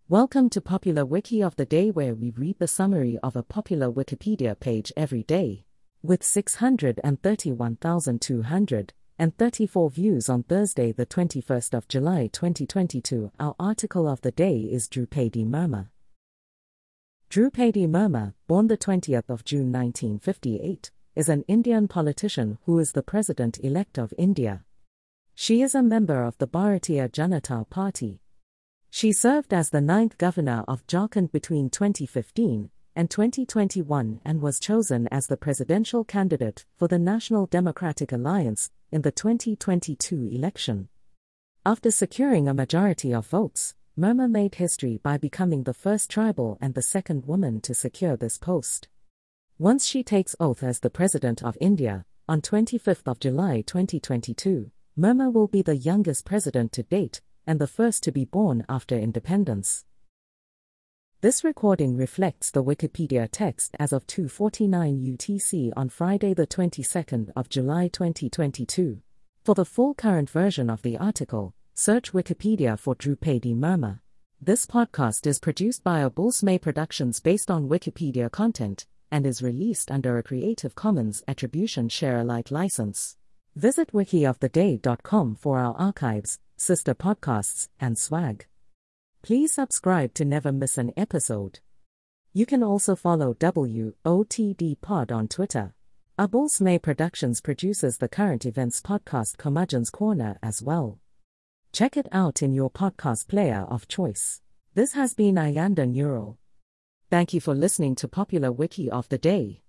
Welcome to Popular Wiki of the Day, where we read the summary of a popular Wikipedia page every day. With 631,234 views on Thursday, the 21st of July 2022, our article of the day is Droupadi Murmu. Droupadi Murmu, born the 20th of June 1958, is an Indian politician who is the President-elect of India. She is a member of the Bharatiya Janata Party. She served as the 9th governor of Jharkhand between 2015 and 2021 and was chosen as the presidential candidate for the National Democratic Alliance in the 2022 election. After securing a majority of votes, Murmu made history by becoming the first tribal and the second woman to secure this post. Once she takes oath as the President of India, on 25th of July 2022, Murmu will be the youngest president to date, and the first to be born after independence. This recording reflects the Wikipedia text as of 2:49 UTC on Friday the 22nd of July 2022. For the full current version of the article, search Wikipedia for Droupadi Murmu. This podcast is produced by Abulsmay Productions based on Wikipedia content, and is released under a Creative Commons Attribution Share-alike license. Visit wikioftheday.com for our archives, sister podcasts, and swag. Please subscribe to never miss an episode. You can also follow WOTD Pod on Twitter. Abulsmay Productions produces the current events podcast Curmudgeon's Corner as well. Check it out in your podcast player of choice. This has been Ayanda Neural. Thank you for listening to Popular Wiki of the Day.